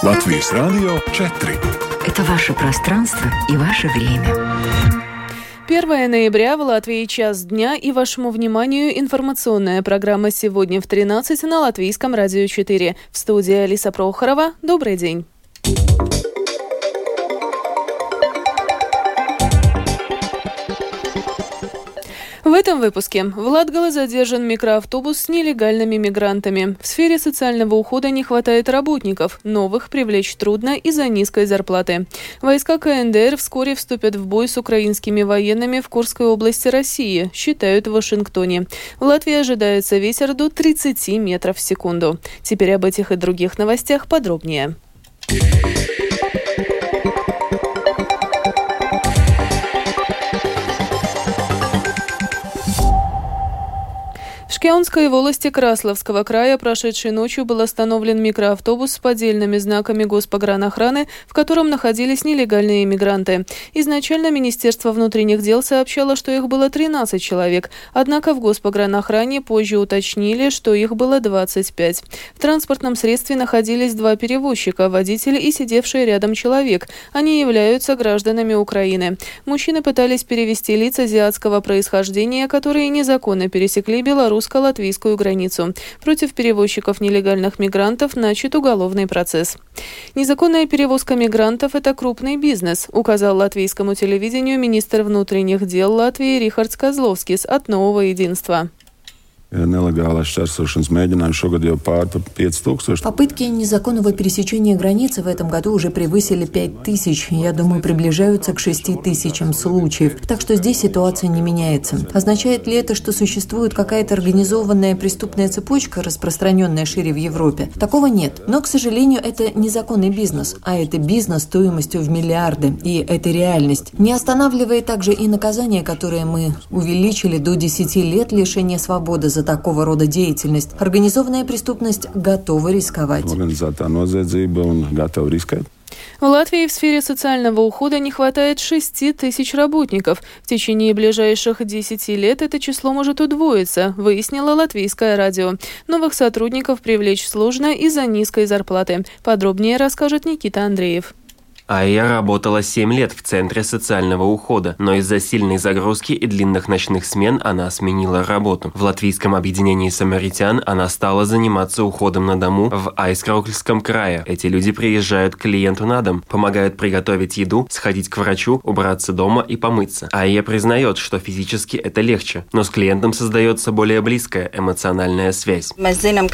Латвийс Радио 4. Это ваше пространство и ваше время. 1 ноября в Латвии час дня, и вашему вниманию информационная программа сегодня в 13 на Латвийском радио 4. В студии Алиса Прохорова. Добрый день. В этом выпуске в Латгале задержан микроавтобус с нелегальными мигрантами. В сфере социального ухода не хватает работников. Новых привлечь трудно из-за низкой зарплаты. Войска КНДР вскоре вступят в бой с украинскими военными в Курской области России, считают в Вашингтоне. В Латвии ожидается ветер до 30 метров в секунду. Теперь об этих и других новостях подробнее. В Шкяунской волости Красловского края прошедшей ночью был остановлен микроавтобус с поддельными знаками Госпогранохраны, в котором находились нелегальные иммигранты. Изначально Министерство внутренних дел сообщало, что их было 13 человек, однако в Госпогранохране позже уточнили, что их было 25. В транспортном средстве находились 2 перевозчика, водитель и сидевший рядом человек. Они являются гражданами Украины. Мужчины пытались перевести лиц азиатского происхождения, которые незаконно пересекли белорусско-латвийскую границу. Против перевозчиков нелегальных мигрантов начат уголовный процесс. Незаконная перевозка мигрантов – это крупный бизнес, указал латвийскому телевидению министр внутренних дел Латвии Рихардс Козловскис от «Нового единства». Попытки незаконного пересечения границы в этом году уже превысили 5000. Я думаю, приближаются к 6000 случаев. Так что здесь ситуация не меняется. Означает ли это, что существует какая-то организованная преступная цепочка, распространенная шире в Европе? Такого нет. Но, к сожалению, это незаконный бизнес, а это бизнес стоимостью в миллиарды. И это реальность. Не останавливает также и наказание, которое мы увеличили до 10 лет лишения свободы за такого рода деятельность. Организованная преступность готова рисковать. В Латвии в сфере социального ухода не хватает 6000 работников. В течение ближайших 10 лет это число может удвоиться, выяснило Латвийское радио. Новых сотрудников привлечь сложно из-за низкой зарплаты. Подробнее расскажет Никита Андреев. Айя работала 7 лет в Центре социального ухода, но из-за сильной загрузки и длинных ночных смен она сменила работу. В Латвийском объединении самаритян она стала заниматься уходом на дому в Айскраукельском крае. Эти люди приезжают к клиенту на дом, помогают приготовить еду, сходить к врачу, убраться дома и помыться. Айя признает, что физически это легче, но с клиентом создается более близкая эмоциональная связь. Мы знаем,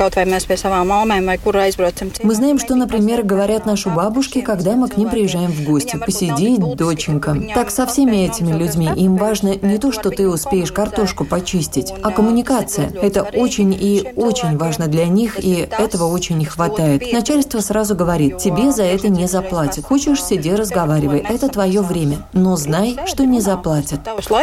что, например, говорят наши бабушки, когда мы к ним приезжаем в гости, посидеть, доченька. Так со всеми этими людьми им важно не то, что ты успеешь картошку почистить, а коммуникация. Это очень и очень важно для них, и этого очень не хватает. Начальство сразу говорит, тебе за это не заплатят. Хочешь, сиди, разговаривай, это твое время. Но знай, что не заплатят.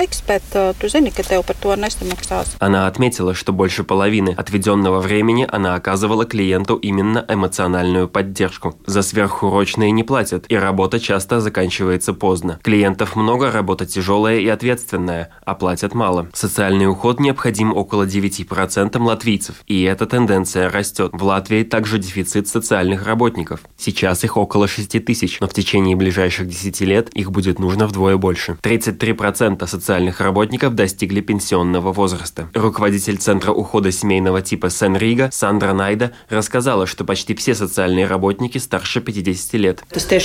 Она отметила, что больше половины отведенного времени она оказывала клиенту именно эмоциональную поддержку. За сверхурочные не платят, и работа часто заканчивается поздно. Клиентов много, работа тяжелая и ответственная, а платят мало. Социальный уход необходим около 9% латвийцев, и эта тенденция растет. В Латвии также дефицит социальных работников. Сейчас их около 6000, но в течение ближайших 10 лет их будет нужно вдвое больше. 33% социальных работников достигли пенсионного возраста. Руководитель Центра ухода семейного типа Сен-Рига Сандра Найда рассказала, что почти все социальные работники старше 50 лет.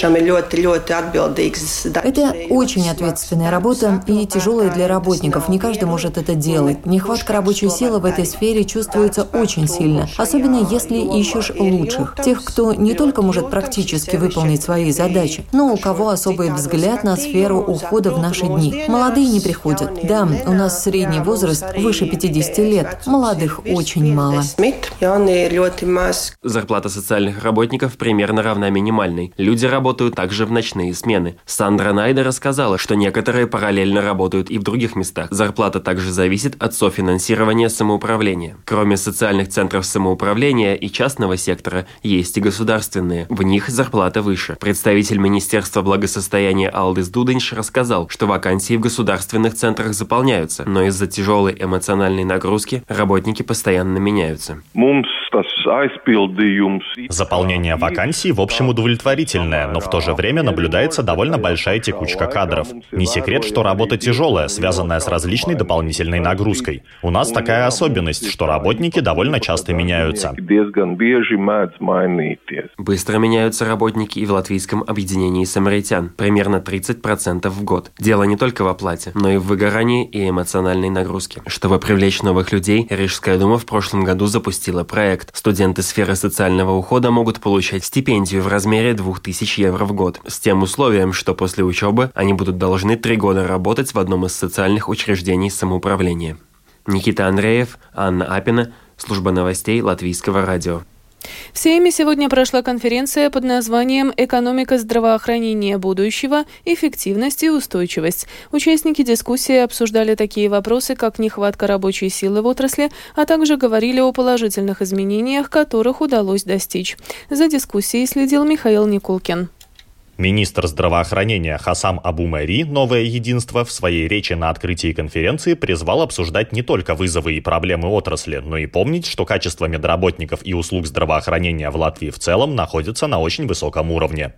Это очень ответственная работа и тяжелая для работников. Не каждый может это делать. Нехватка рабочей силы в этой сфере чувствуется очень сильно, особенно если ищешь лучших. Тех, кто не только может практически выполнить свои задачи, но у кого особый взгляд на сферу ухода в наши дни. Молодые не приходят. Да, у нас средний возраст выше 50 лет. Молодых очень мало. Зарплата социальных работников примерно равна минимальной. Люди работают так также в ночные смены. Сандра Найда рассказала, что некоторые параллельно работают и в других местах. Зарплата также зависит от софинансирования самоуправления. Кроме социальных центров самоуправления и частного сектора, есть и государственные. В них зарплата выше. Представитель Министерства благосостояния Алдис Дудинш рассказал, что вакансии в государственных центрах заполняются, но из-за тяжелой эмоциональной нагрузки работники постоянно меняются. Заполнение вакансий в общем удовлетворительное, но в то же время наблюдается довольно большая текучка кадров. Не секрет, что работа тяжелая, связанная с различной дополнительной нагрузкой. У нас такая особенность, что работники довольно часто меняются. Быстро меняются работники и в латвийском объединении самаритян, примерно 30% в год. Дело не только в оплате, но и в выгорании и эмоциональной нагрузке. Чтобы привлечь новых людей, Рижская дума в прошлом году запустила проект. Студенты сферы социального ухода могут получать стипендию в размере 2000 евро в год, с тем условием, что после учебы они будут должны 3 года работать в одном из социальных учреждений самоуправления. Никита Андреев, Анна Апина, служба новостей Латвийского радио. В Сейме сегодня прошла конференция под названием «Экономика здравоохранения будущего. Эффективность и устойчивость». Участники дискуссии обсуждали такие вопросы, как нехватка рабочей силы в отрасли, а также говорили о положительных изменениях, которых удалось достичь. За дискуссией следил Михаил Никулкин. Министр здравоохранения Хасам Абу Мэри «Новое единство» в своей речи на открытии конференции призвал обсуждать не только вызовы и проблемы отрасли, но и помнить, что качество медработников и услуг здравоохранения в Латвии в целом находится на очень высоком уровне.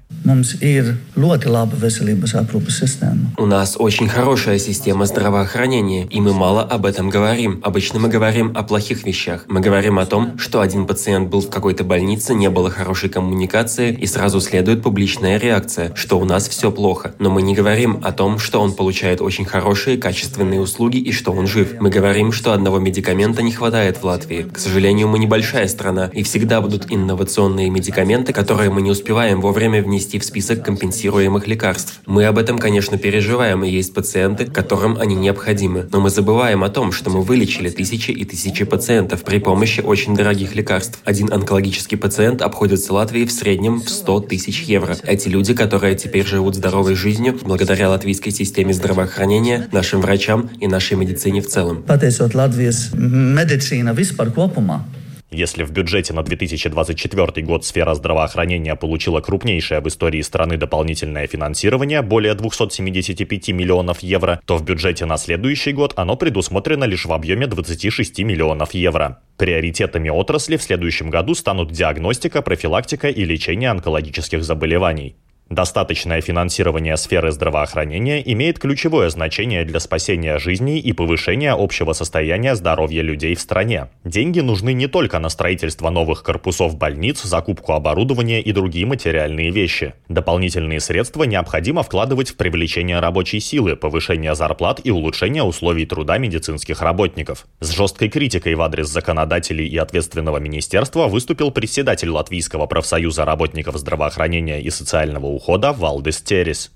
У нас очень хорошая система здравоохранения, и мы мало об этом говорим. Обычно мы говорим о плохих вещах. Мы говорим о том, что один пациент был в какой-то больнице, не было хорошей коммуникации, и сразу следует публичная реакция, что у нас все плохо. Но мы не говорим о том, что он получает очень хорошие, качественные услуги и что он жив. Мы говорим, что одного медикамента не хватает в Латвии. К сожалению, мы небольшая страна, и всегда будут инновационные медикаменты, которые мы не успеваем вовремя внести в список компенсируемых лекарств. Мы об этом, конечно, переживаем, и есть пациенты, которым они необходимы. Но мы забываем о том, что мы вылечили тысячи и тысячи пациентов при помощи очень дорогих лекарств. Один онкологический пациент обходится Латвии в среднем в 100 тысяч евро. Эти люди, которые теперь живут здоровой жизнью благодаря латвийской системе здравоохранения, нашим врачам и нашей медицине в целом. Если в бюджете на 2024 год сфера здравоохранения получила крупнейшее в истории страны дополнительное финансирование, более 275 миллионов евро, то в бюджете на следующий год оно предусмотрено лишь в объеме 26 миллионов евро. Приоритетами отрасли в следующем году станут диагностика, профилактика и лечение онкологических заболеваний. Достаточное финансирование сферы здравоохранения имеет ключевое значение для спасения жизней и повышения общего состояния здоровья людей в стране. Деньги нужны не только на строительство новых корпусов больниц, закупку оборудования и другие материальные вещи. Дополнительные средства необходимо вкладывать в привлечение рабочей силы, повышение зарплат и улучшение условий труда медицинских работников. С жесткой критикой в адрес законодателей и ответственного министерства выступил председатель Латвийского профсоюза работников здравоохранения и социального ухода Валдис Терис.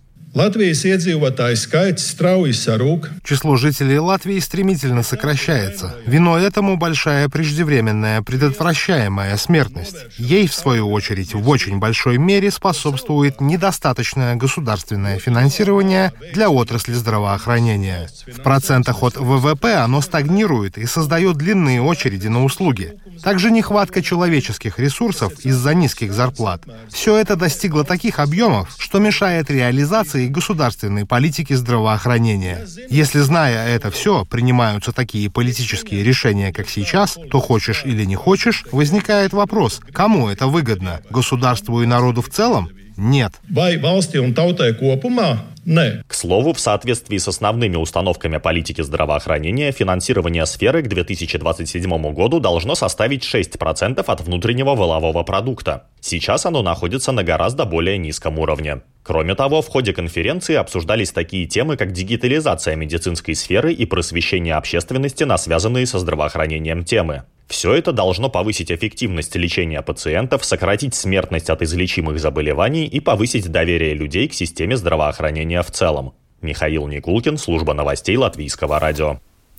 Число жителей Латвии стремительно сокращается. Виной этому большая преждевременная предотвращаемая смертность. Ей, в свою очередь, в очень большой мере способствует недостаточное государственное финансирование для отрасли здравоохранения. В процентах от ВВП оно стагнирует и создает длинные очереди на услуги. Также нехватка человеческих ресурсов из-за низких зарплат. Все это достигло таких объемов, что мешает реализации государственной политики здравоохранения. Если, зная это все, принимаются такие политические решения, как сейчас, то хочешь или не хочешь, возникает вопрос, кому это выгодно? Государству и народу в целом? Нет. К слову, в соответствии с основными установками политики здравоохранения, финансирование сферы к 2027 году должно составить 6% от внутреннего валового продукта. Сейчас оно находится на гораздо более низком уровне. Кроме того, в ходе конференции обсуждались такие темы, как дигитализация медицинской сферы и просвещение общественности на связанные со здравоохранением темы. Все это должно повысить эффективность лечения пациентов, сократить смертность от излечимых заболеваний и повысить доверие людей к системе здравоохранения в целом. Михаил Никулкин, служба новостей Латвийского радио.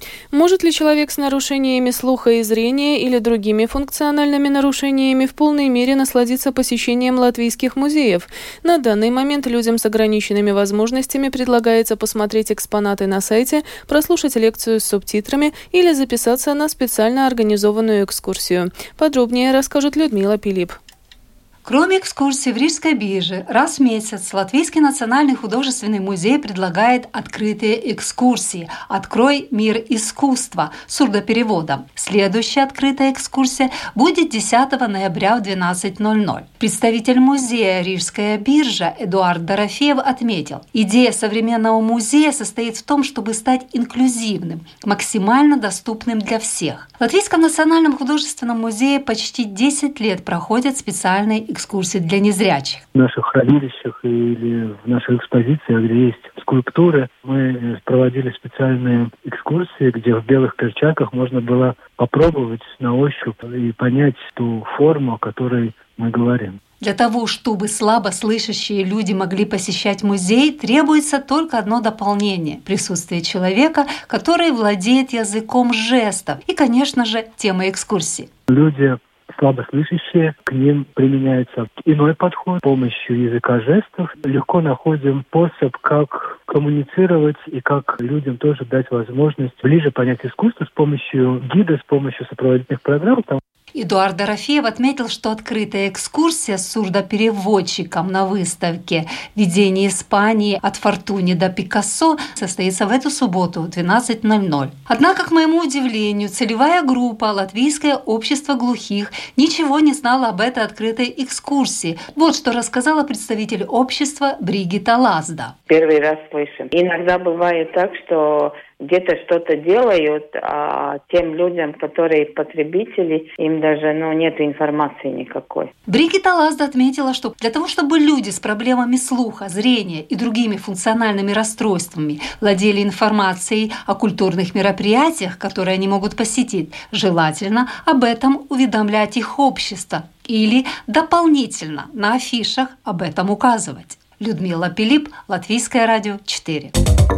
Может ли человек с нарушениями слуха и зрения или другими функциональными нарушениями в полной мере насладиться посещением латвийских музеев? На данный момент людям с ограниченными возможностями предлагается посмотреть экспонаты на сайте, прослушать лекцию с субтитрами или записаться на специально организованную экскурсию. Подробнее расскажет Людмила Пилип. Кроме экскурсий в Рижской бирже, раз в месяц Латвийский национальный художественный музей предлагает открытые экскурсии «Открой мир искусства» сурдопереводом. Следующая открытая экскурсия будет 10 ноября в 12:00. Представитель музея «Рижская биржа» Эдуард Дорофеев отметил, идея современного музея состоит в том, чтобы стать инклюзивным, максимально доступным для всех. В Латвийском национальном художественном музее почти 10 лет проходят специальные экскурсии для незрячих. В наших хранилищах или в наших экспозициях, где есть скульптуры, мы проводили специальные экскурсии, где в белых перчатках можно было попробовать на ощупь и понять ту форму, о которой мы говорим. Для того, чтобы слабослышащие люди могли посещать музей, требуется только одно дополнение – присутствие человека, который владеет языком жестов и, конечно же, темой экскурсии. Люди слабослышащие, к ним применяется иной подход. С помощью языка жестов легко находим способ, как коммуницировать и как людям тоже дать возможность ближе понять искусство с помощью гида, с помощью сопроводительных программ. Эдуард Дорофеев отметил, что открытая экскурсия с сурдопереводчиком на выставке «Видение Испании от Фортуни до Пикассо» состоится в эту субботу в 12:00. Однако, к моему удивлению, целевая группа «Латвийское общество глухих» ничего не знала об этой открытой экскурсии. Вот что рассказала представитель общества Бригита Лазда. Первый раз слышим. Иногда бывает так, что где-то что-то делают, а тем людям, которые потребители, им даже нет информации никакой. Бригита Лазда отметила, что для того, чтобы люди с проблемами слуха, зрения и другими функциональными расстройствами владели информацией о культурных мероприятиях, которые они могут посетить, желательно об этом уведомлять их общество или дополнительно на афишах об этом указывать. Людмила Пилип, Латвийское радио 4.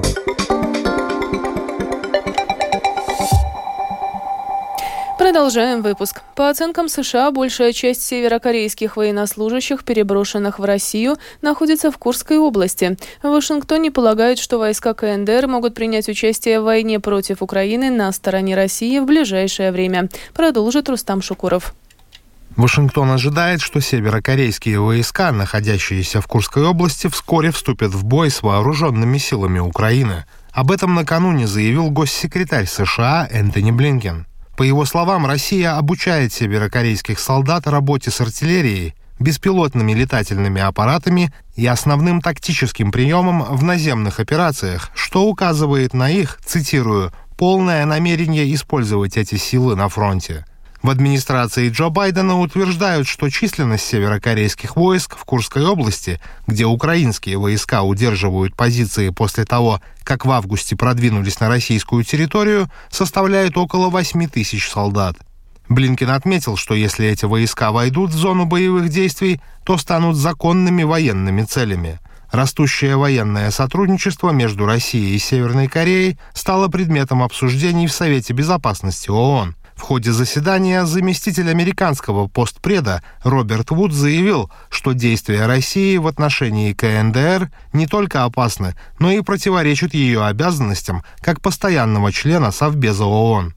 Продолжаем выпуск. По оценкам США, большая часть северокорейских военнослужащих, переброшенных в Россию, находится в Курской области. В Вашингтоне полагают, что войска КНДР могут принять участие в войне против Украины на стороне России в ближайшее время. Продолжит Рустам Шукуров. Вашингтон ожидает, что северокорейские войска, находящиеся в Курской области, вскоре вступят в бой с вооруженными силами Украины. Об этом накануне заявил госсекретарь США Энтони Блинкен. По его словам, Россия обучает северокорейских солдат работе с артиллерией, беспилотными летательными аппаратами и основным тактическим приемом в наземных операциях, что указывает на их, цитирую, «полное намерение использовать эти силы на фронте». В администрации Джо Байдена утверждают, что численность северокорейских войск в Курской области, где украинские войска удерживают позиции после того, как в августе продвинулись на российскую территорию, составляет около 8 тысяч солдат. Блинкен отметил, что если эти войска войдут в зону боевых действий, то станут законными военными целями. Растущее военное сотрудничество между Россией и Северной Кореей стало предметом обсуждений в Совете Безопасности ООН. В ходе заседания заместитель американского постпреда Роберт Вуд заявил, что действия России в отношении КНДР не только опасны, но и противоречат ее обязанностям как постоянного члена Совбеза ООН.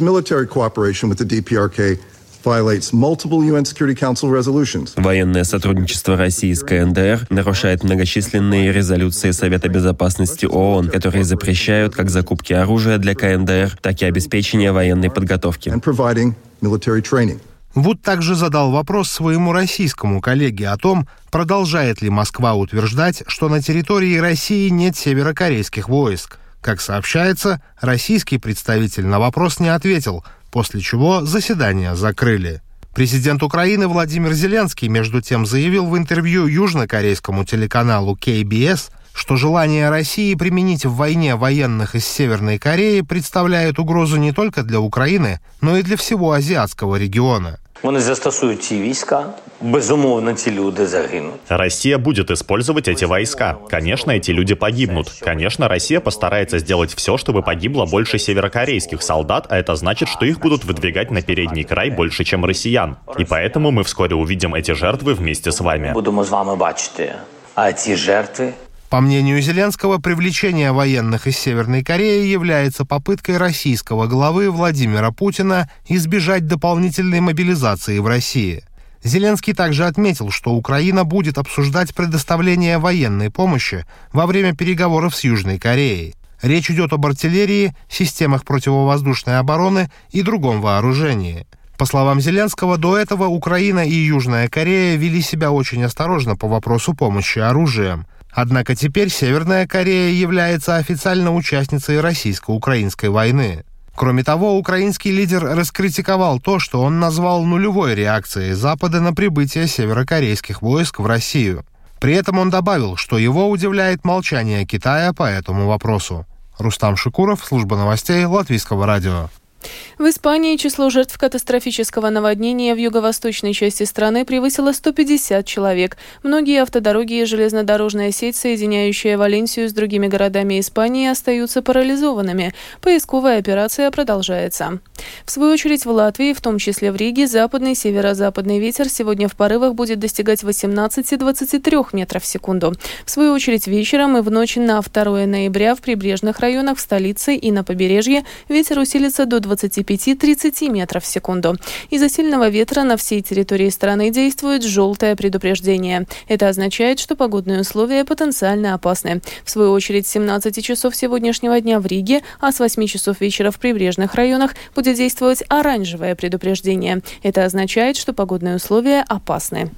Военное сотрудничество России с КНДР нарушает многочисленные резолюции Совета Безопасности ООН, которые запрещают как закупки оружия для КНДР, так и обеспечение военной подготовки. Вуд также задал вопрос своему российскому коллеге о том, продолжает ли Москва утверждать, что на территории России нет северокорейских войск. Как сообщается, российский представитель на вопрос не ответил, после чего заседание закрыли. Президент Украины Владимир Зеленский, между тем, заявил в интервью южнокорейскому телеканалу KBS, что желание России применить в войне военных из Северной Кореи представляет угрозу не только для Украины, но и для всего азиатского региона. Вони застосують ці війська, безумовно, ці люди загинуть. Россия будет использовать эти войска. Конечно, эти люди погибнут. Конечно, Россия постарается сделать все, чтобы погибло больше северокорейских солдат, а это значит, что их будут выдвигать на передний край больше, чем россиян. И поэтому мы вскоре увидим эти жертвы вместе с вами. Будемо з вами бачити. А ці жертви... По мнению Зеленского, привлечение военных из Северной Кореи является попыткой российского главы Владимира Путина избежать дополнительной мобилизации в России. Зеленский также отметил, что Украина будет обсуждать предоставление военной помощи во время переговоров с Южной Кореей. Речь идет об артиллерии, системах противовоздушной обороны и другом вооружении. По словам Зеленского, до этого Украина и Южная Корея вели себя очень осторожно по вопросу помощи оружием. Однако теперь Северная Корея является официально участницей российско-украинской войны. Кроме того, украинский лидер раскритиковал то, что он назвал нулевой реакцией Запада на прибытие северокорейских войск в Россию. При этом он добавил, что его удивляет молчание Китая по этому вопросу. Рустам Шикуров, служба новостей Латвийского радио. В Испании число жертв катастрофического наводнения в юго-восточной части страны превысило 150 человек. Многие автодороги и железнодорожная сеть, соединяющая Валенсию с другими городами Испании, остаются парализованными. Поисковая операция продолжается. В свою очередь в Латвии, в том числе в Риге, западный северо-западный ветер сегодня в порывах будет достигать 18-23 метров в секунду. В свою очередь вечером и в ночь на 2 ноября в прибрежных районах, в столице и на побережье ветер усилится до 25-30 метров в секунду. Из-за сильного ветра на всей территории страны действует желтое предупреждение. Это означает, что погодные условия потенциально опасны. В свою очередь, с 17 часов сегодняшнего дня в Риге, а с 8 часов вечера в прибрежных районах будет действовать оранжевое предупреждение. Это означает, что погодные условия опасны.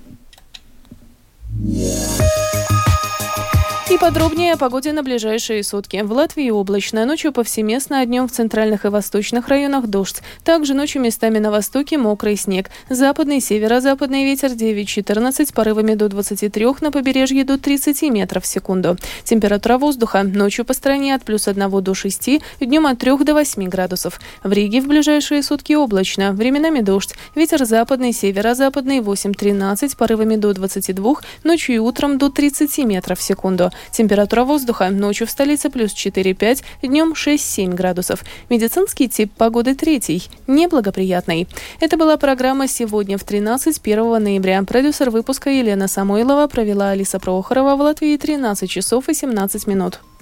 И подробнее о погоде на ближайшие сутки. В Латвии облачно, ночью повсеместно, а днем в центральных и восточных районах дождь. Также ночью местами на востоке мокрый снег. Западный, северо-западный ветер 9-14, порывами до 23, на побережье до 30 метров в секунду. Температура воздуха ночью по стране от +1 до 6, днем от 3 до 8 градусов. В Риге в ближайшие сутки облачно, временами дождь. Ветер западный, северо-западный 8-13, порывами до 22, ночью и утром до 30 метров в секунду. Температура воздуха ночью в столице +4-5, днем 6-7 градусов. Медицинский тип погоды 3, неблагоприятный. Это была программа «Сегодня в 13, 1 ноября». Продюсер выпуска Елена Самойлова, провела Алиса Прохорова. В Латвии 13 часов и 17 минут.